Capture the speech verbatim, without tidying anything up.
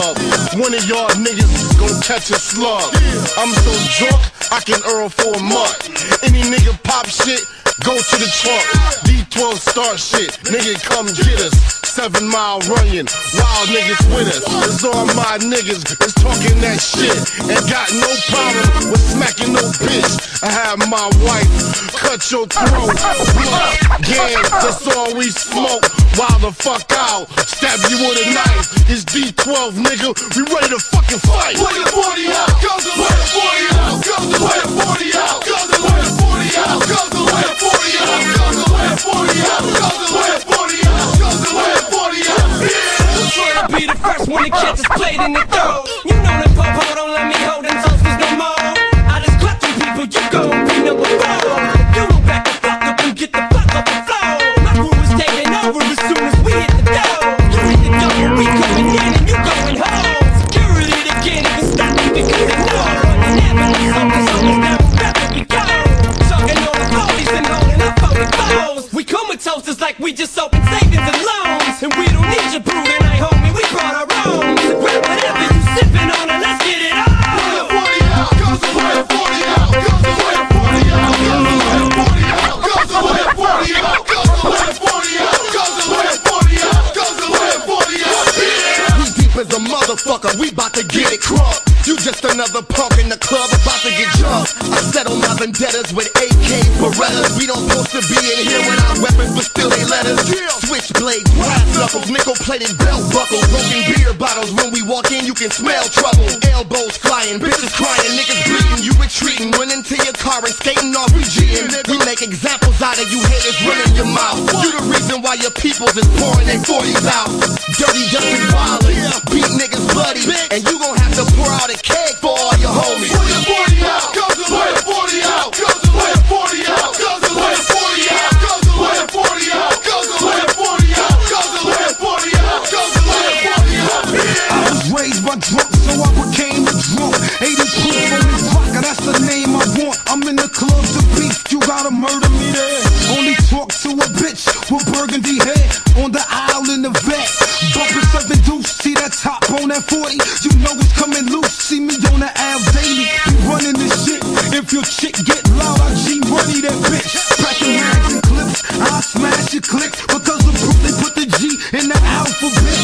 club. One of y'all niggas gon' catch a slug. I'm so drunk, I can earn for a month. Any nigga pop shit, go to the trunk. D twelve start shit, nigga come get us. Seven mile running, wild niggas with us. It's all my niggas is talking that shit and got no problem with smacking no bitch. I have my wife cut your throat. Blood, gang, that's all we smoke. Wild the fuck out, stab you with a knife. It's D twelve, nigga, we ready to fucking fight. Put the forty out, goes the way the forty out, goes the way the forty out, goes the way the forty out, goes the way the forty out, goes the way the forty out, goes the way the forty out, goes the way the forty out. I'm trying to be the first one to catch us played in the throat. You know the po-po don't let me hold them toasters no more. I just cut them people, you gon' be number four. You don't back the fuck up and get the fuck off the floor. My crew is taking over as soon as we hit the door. You hit the door, we coming in and you going home. Security they can't even stop me because they know you never let something, something's down, wherever we go. Talking on the forties and holding up forty-fours. We comatose just like we just opened savings and loans. And we don't need your brood tonight, homie, we brought our own. So grab whatever you sipping on and let's get it on. Put the forty out, goes the way the forty out, goes the way the forty out, goes the way the forty out, goes the way the forty out, goes the way the forty out, goes the way the forty out, goes the way the forty out. We deep as a motherfucker, we bout to get it crunk. You just another punk in the club about to get jumped. I settle my vendettas with A K Berettas. We don't supposed to be in here with our weapons, but still they let us. Switchblade, brass knuckles, nickel-plated belt buckles, broken beer bottles. When we walk in, you can smell trouble. Elbows flying, bitches crying, niggas bleeding. You retreating, went into your car and skating off we G'ing. We make examples out of you haters running your mouth. You the reason why your peoples is pouring their forties out. Dirty, dirty, violent, beat niggas bloody, and you gon' have to pour out a cake for all your homies. Put the forty out, goes the way the forty out, goes the way the forty out, goes the way the forty out, goes the way the forty out, goes the way the forty out, goes the way the forty out, goes the way the forty out. I was raised by drunk, so I became a drunk. eighty proof on this vodka, that's the name I want. I'm in the club to beef, you gotta murder me there. Only talk to a bitch with burgundy hair on the aisle in the vet. Bumping seven deuce, see that top on that forty, you know it's coming loose. See me on the Al daily, be running this shit. If your chick get loud, I G-Money that bitch. Packing mags and clips, I smash your click. Because the proof they put the G in the alphabet.